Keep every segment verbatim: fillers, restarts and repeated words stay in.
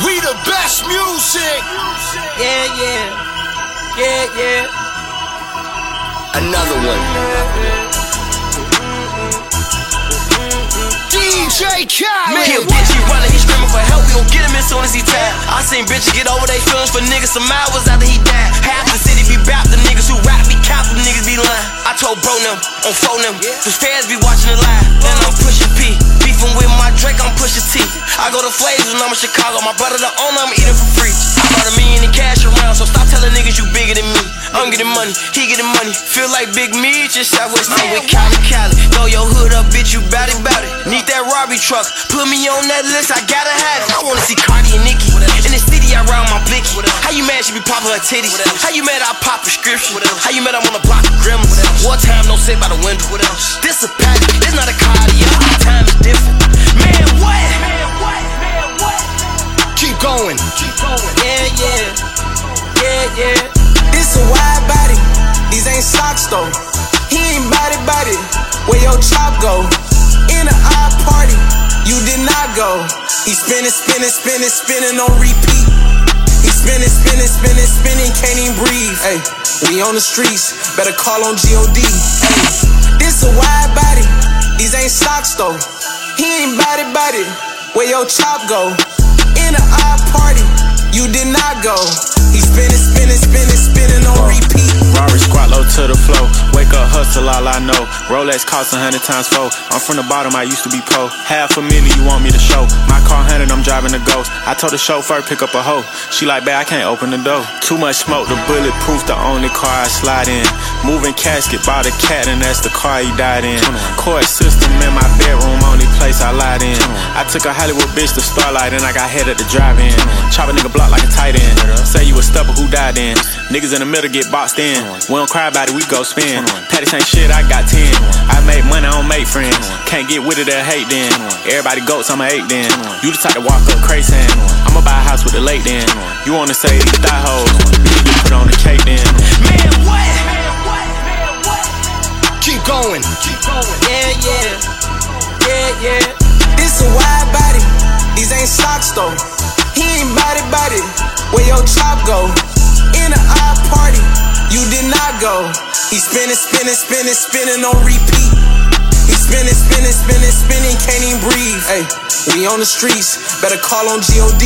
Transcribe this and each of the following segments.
We the best music. Yeah, yeah. Yeah, yeah. Another one. D J Khaled. He a bitch, he running, he screaming for help. We gon' get him as soon as he tap. I seen bitches get over they feelings for niggas some hours after he died. Half the city be bap, the niggas who rap be cap, the niggas be lying. I told bro them, on phone them, the fans be watching the live. Then I'm pushing P, beefing with my Drake, I'm pushing T. I go to Flaves when I'm in Chicago, my brother the owner, I'm eating for free. I brought a million in cash around, so stop telling niggas you bigger than me. I'm getting money, he getting money. Feel like Big Me, just Southwest. I'm with Cali, Cali. Throw your hood up, bitch, you bout it, bout it. Need that Robbie truck, put me on that list, I gotta have it. I wanna see Cardi and Nicki. In the city, I round my blicky. How you mad she be popping her titties? How you mad I pop prescription? How you mad I'm on the block of Gremlins? One time, no sit by the window. This a pageant, this not a cardio. Time is different. Man, what? Man, what? Man, what? Keep going. Keep going. Yeah, yeah. Yeah, yeah. This a wide body, these ain't socks though. He ain't body body, where your chop go? In an odd party, you did not go. He spinning, spinning, spinning, spinning on repeat. He spinning, spinning, spinning, spinning, can't even breathe. Hey, we on the streets, better call on G O D. Hey, this a wide body, these ain't socks though. He ain't body body, where your chop go? In an odd party, you did not go. He spinning, spinning, spinning, spinning on repeat. Rari squat low to the flow. Wake up, hustle, all I know. Rolex cost a hundred times four. I'm from the bottom, I used to be pro. Half a million, you want me to show. My car hundred, I'm driving the Ghost. I told the chauffeur, pick up a hoe. She like, babe, I can't open the door. Too much smoke, the bulletproof, the only car I slide in. Moving casket, bought a cat, and that's the car he died in. Court system in my bedroom, only place I lied in. I took a Hollywood bitch to Starlight, and I got head at the drive-in. Chop a nigga block like a tight end. Say you a stubber, who died in? Niggas in the middle get boxed in. We don't cry about it, we go spin. Patty ain't shit, I got ten. I make money, I don't make friends. Can't get with it, they'll hate then. Everybody goats, I'm a eight then. You the type to walk up crazy. I'ma buy a house with the lake then. You wanna say these thigh hoes, you get put on the cake then. Man, what? Man, what? Man, what? Keep going. Keep going. Yeah, yeah. Yeah, yeah. This a wide body, these ain't socks though. He ain't body body, where your chop go? In an odd party, you did not go. He spinning, spinning, spinning, spinning on repeat. He spinning, spinning, spinning, spinning, can't even breathe. Hey, we on the streets, better call on G O D.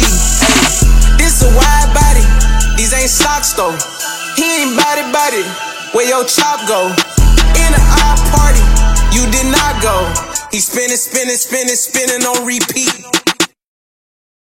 Hey, this a wide body, these ain't socks though. He ain't body body, where your chop go? In an odd party, you did not go. He spinning, spinning, spinning, spinning on repeat.